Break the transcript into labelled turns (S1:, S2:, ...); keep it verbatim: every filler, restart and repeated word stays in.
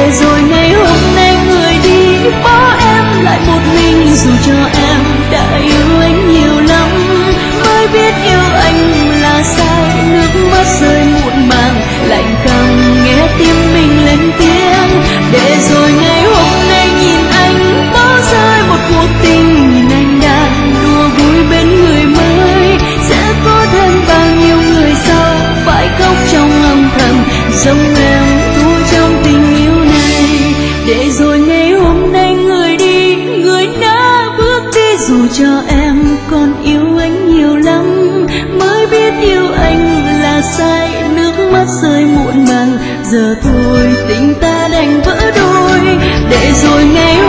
S1: để rồi ngày hôm nay người đi bỏ em lại một mình. Dù cho em đã yêu anh nhiều lắm, mới biết yêu anh là sai. Nước mắt rơi muộn màng, lạnh càng nghe tim mình lên tiếng. Để rồi ngày hôm nay nhìn anh bỏ rơi một cuộc tình, nhìn anh đang đùa vui bên người mới. Sẽ có thêm bao nhiêu người sau phải khóc trong âm thầm, giống em thua trong tình yêu này. Để rồi ngày hôm nay người đi, người đã bước đi. Dù cho em còn yêu anh nhiều lắm, mới biết yêu anh là sai. Nước mắt rơi muộn màng, giờ thôi tình ta đành vỡ đôi. Để rồi ngày